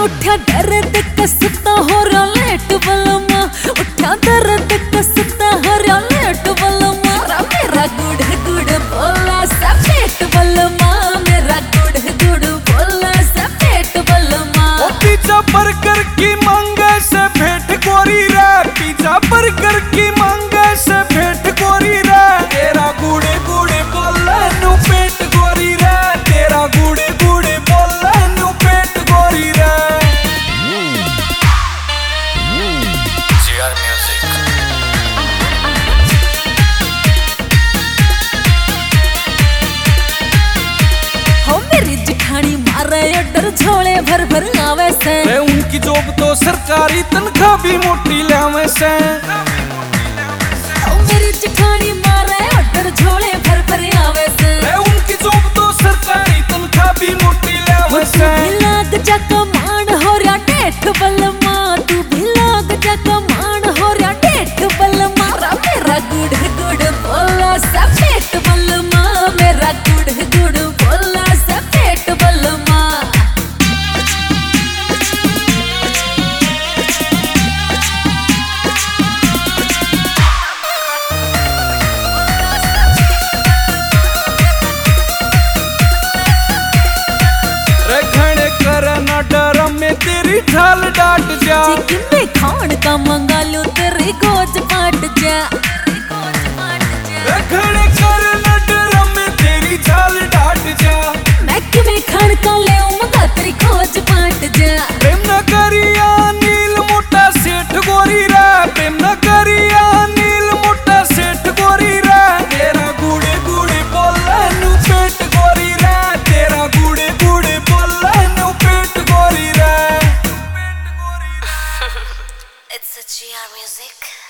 उठा दर्द कसता हो रहा लेट बलमा, उठा दर्द कसता हो रहा लेट बलमा। मेरा गुड़ गुड़ बोला सा पेट बलमा, मेरा गुड़ गुड़ बोला सा पेट बलमा। पिज्जा बर्गर की मांगे से भेंट गोरी रे, पिज्जा बर्गर की मांगे से भेंट गोरी रे। तेरा गुड़े गुड़े बोला नु पेट गोरी रे, तेरा गुड़े गुड़े बोला नु पेट गोरी रे। GR Music। हो मेरी जिठानी मारे ऑर्डर झोले भर भर आवे से। उनकी जॉब तो सरकारी, तनख्वाह भी मोटी लावे से। हो मेरी जिठानी मारे ऑर्डर झोले भर भर आवे से। उनकी जॉब तो सरकारी, तनख्वाह भी मोटी लावे से। तू भी लाग जा कमान हो रहा डेठ बलमा, तू भी लाग जा कमान हो रहा डेठ बलमा। मेरा गुड़ गुड़ बोला सा पेट बलमा, मेरा गुड़ गुड़ बोला सा पेट बलमा। रखने करना डर में तेरी ढाल डाट जा। चिकन में खान का मंगा लो तेरी गोज पाट जा। रखने करना डर में तेरी ढाल डाट जा। मैक में खान का ले मंगा तेरी गोज पाट जा। प्रेम न करिया नील मोटा सेठ गोरी रे, प्रेम न करिया नील मोटा सेठ गोरी रे। तेरा गुड़े गुड़े बोला नु पेट गोरी रे, तेरा गुड़े गुड़े बोला नु पेट गोरी रे। It's a GR Music।